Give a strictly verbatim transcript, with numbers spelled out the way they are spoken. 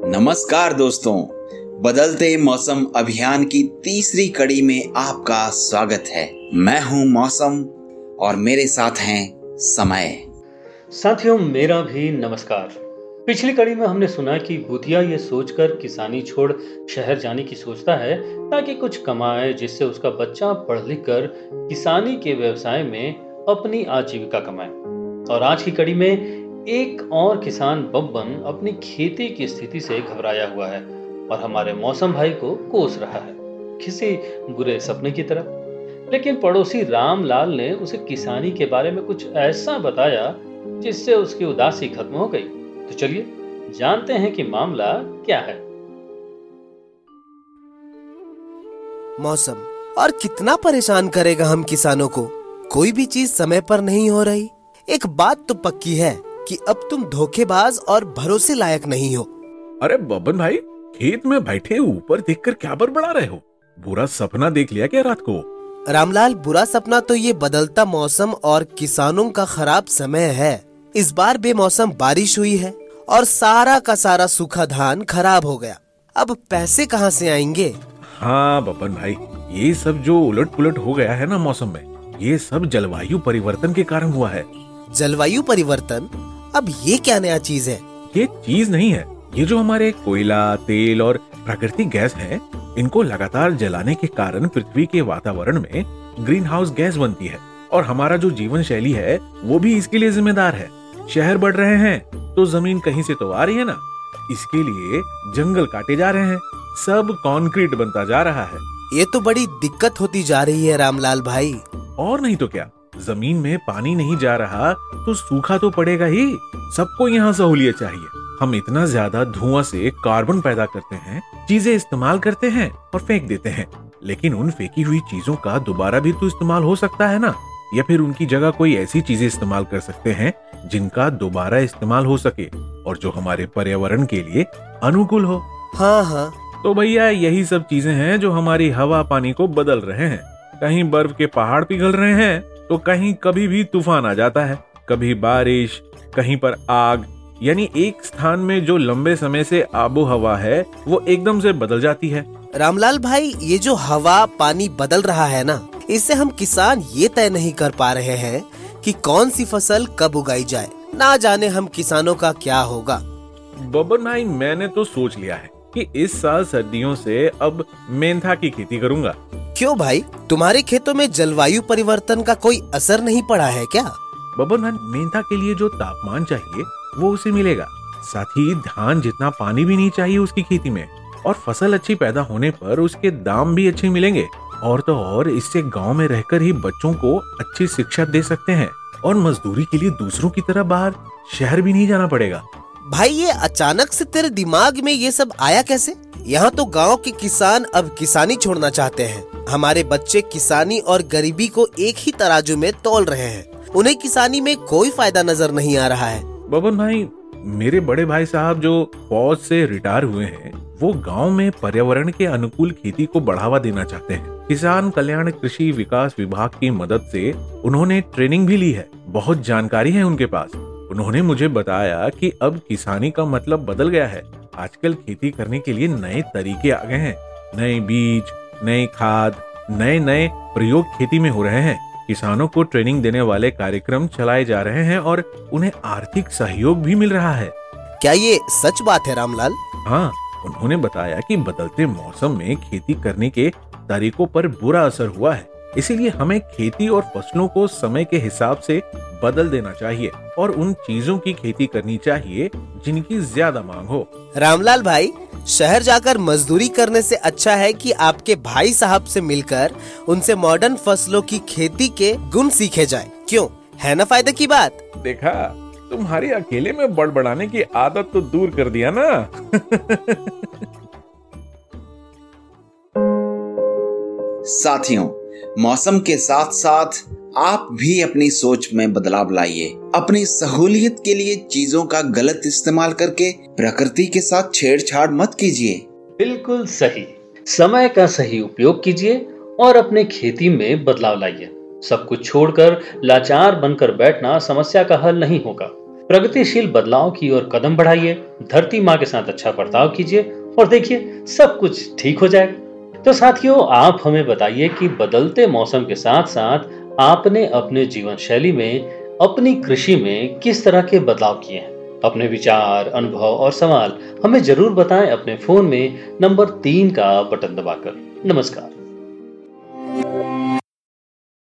नमस्कार दोस्तों, बदलते मौसम अभियान की तीसरी कड़ी में आपका स्वागत है। मैं हूं मौसम और मेरे साथ हैं समय। साथियों, मेरा भी नमस्कार। पिछली कड़ी में हमने सुना कि भूतिया ये सोचकर किसानी छोड़ शहर जाने की सोचता है ताकि कुछ कमाए, जिससे उसका बच्चा पढ़ लिख कर किसानी के व्यवसाय में अपनी आजीविका कमाए। और आज की कड़ी में एक और किसान बब्बन अपनी खेती की स्थिति से घबराया हुआ है और हमारे मौसम भाई को कोस रहा है, किसी बुरे सपने की तरह। लेकिन पड़ोसी रामलाल ने उसे किसानी के बारे में कुछ ऐसा बताया जिससे उसकी उदासी खत्म हो गई। तो चलिए जानते हैं कि मामला क्या है। मौसम और कितना परेशान करेगा हम किसानों को। कोई भी चीज समय पर नहीं हो रही। एक बात तो पक्की है कि अब तुम धोखेबाज और भरोसे लायक नहीं हो। अरे बब्बन भाई, खेत में बैठे ऊपर देखकर क्या बड़बड़ा रहे हो? बुरा सपना देख लिया क्या रात को? रामलाल, बुरा सपना तो ये बदलता मौसम और किसानों का खराब समय है। इस बार बेमौसम बारिश हुई है और सारा का सारा सूखा धान खराब हो गया। अब पैसे कहाँ से आएंगे? हाँ बब्बन भाई, ये सब जो उलट पुलट हो गया है ना मौसम में, ये सब जलवायु परिवर्तन के कारण हुआ है। जलवायु परिवर्तन? अब ये क्या नया चीज है? ये चीज नहीं है। ये जो हमारे कोयला, तेल और प्राकृतिक गैस है, इनको लगातार जलाने के कारण पृथ्वी के वातावरण में ग्रीन हाउस गैस बनती है और हमारा जो जीवन शैली है वो भी इसके लिए जिम्मेदार है। शहर बढ़ रहे हैं तो जमीन कहीं से तो आ रही है ना, इसके लिए जंगल काटे जा रहे हैं, सब कंक्रीट बनता जा रहा है। ये तो बड़ी दिक्कत होती जा रही है रामलाल भाई। और नहीं तो क्या, जमीन में पानी नहीं जा रहा तो सूखा तो पड़ेगा ही। सबको यहाँ सहूलियत चाहिए। हम इतना ज्यादा धुआं से कार्बन पैदा करते हैं, चीजें इस्तेमाल करते हैं और फेंक देते हैं, लेकिन उन फेंकी हुई चीजों का दोबारा भी तो इस्तेमाल हो सकता है ना। या फिर उनकी जगह कोई ऐसी चीजें इस्तेमाल कर सकते हैं जिनका दोबारा इस्तेमाल हो सके और जो हमारे पर्यावरण के लिए अनुकूल हो। हाँ हाँ, तो भैया यही सब चीजें हैं जो हमारी हवा पानी को बदल रहे हैं। कहीं बर्फ के पहाड़ पिघल रहे हैं तो कहीं कभी भी तूफान आ जाता है, कभी बारिश, कहीं पर आग। यानी एक स्थान में जो लंबे समय से आबो हवा है वो एकदम से बदल जाती है। रामलाल भाई, ये जो हवा पानी बदल रहा है ना, इससे हम किसान ये तय नहीं कर पा रहे हैं कि कौन सी फसल कब उगाई जाए। ना जाने हम किसानों का क्या होगा। बब्बन भाई, मैंने तो सोच लिया है कि इस साल सर्दियों से अब मेंथा की खेती करूंगा। क्यों भाई, तुम्हारे खेतों में जलवायु परिवर्तन का कोई असर नहीं पड़ा है क्या? बब्बन भाई, मेंथा के लिए जो तापमान चाहिए वो उसे मिलेगा, साथ ही धान जितना पानी भी नहीं चाहिए उसकी खेती में, और फसल अच्छी पैदा होने पर उसके दाम भी अच्छे मिलेंगे। और तो और इससे गांव में रहकर ही बच्चों को अच्छी शिक्षा दे सकते हैं और मजदूरी के लिए दूसरों की तरह बाहर शहर भी नहीं जाना पड़ेगा। भाई, ये अचानक से तेरे दिमाग में ये सब आया कैसे? यहाँ तो गांव के किसान अब किसानी छोड़ना चाहते हैं। हमारे बच्चे किसानी और गरीबी को एक ही तराजू में तौल रहे हैं। उन्हें किसानी में कोई फायदा नजर नहीं आ रहा है। बब्बन भाई, मेरे बड़े भाई साहब जो फौज से रिटायर हुए हैं, वो गांव में पर्यावरण के अनुकूल खेती को बढ़ावा देना चाहते हैं। किसान कल्याण कृषि विकास विभाग की मदद से उन्होंने ट्रेनिंग भी ली है, बहुत जानकारी है उनके पास। उन्होंने मुझे बताया कि अब किसानी का मतलब बदल गया है। आजकल खेती करने के लिए नए तरीके आ गए हैं, नए बीज, नए खाद, नए नए प्रयोग खेती में हो रहे हैं। किसानों को ट्रेनिंग देने वाले कार्यक्रम चलाए जा रहे हैं और उन्हें आर्थिक सहयोग भी मिल रहा है। क्या ये सच बात है रामलाल? हाँ, उन्होंने बताया कि बदलते मौसम में खेती करने के तरीकों पर बुरा असर हुआ है, इसीलिए हमें खेती और फसलों को समय के हिसाब से बदल देना चाहिए और उन चीजों की खेती करनी चाहिए जिनकी ज्यादा मांग हो। रामलाल भाई, शहर जाकर मजदूरी करने से अच्छा है कि आपके भाई साहब से मिलकर उनसे मॉडर्न फसलों की खेती के गुण सीखे जाए। क्यों, है ना फायदे की बात? देखा, तुम्हारी अकेले में बड़बड़ाने की आदत तो दूर कर दिया ना। साथियों, मौसम के साथ साथ आप भी अपनी सोच में बदलाव लाइए। अपनी सहूलियत के लिए चीजों का गलत इस्तेमाल करके प्रकृति के साथ छेड़छाड़ मत कीजिए। बिल्कुल सही। समय का सही उपयोग कीजिए और अपने खेती में बदलाव लाइए। सब कुछ छोड़कर लाचार बनकर बैठना समस्या का हल नहीं होगा। प्रगतिशील बदलाव की ओर कदम बढ़ाइए, धरती माँ के साथ अच्छा बर्ताव कीजिए और देखिए सब कुछ ठीक हो जाएगा। तो साथियों, आप हमें बताइए कि बदलते मौसम के साथ साथ आपने अपने जीवन शैली में, अपनी कृषि में किस तरह के बदलाव किए हैं। अपने विचार, अनुभव और सवाल हमें जरूर बताएं अपने फोन में नंबर तीन का बटन दबाकर। नमस्कार।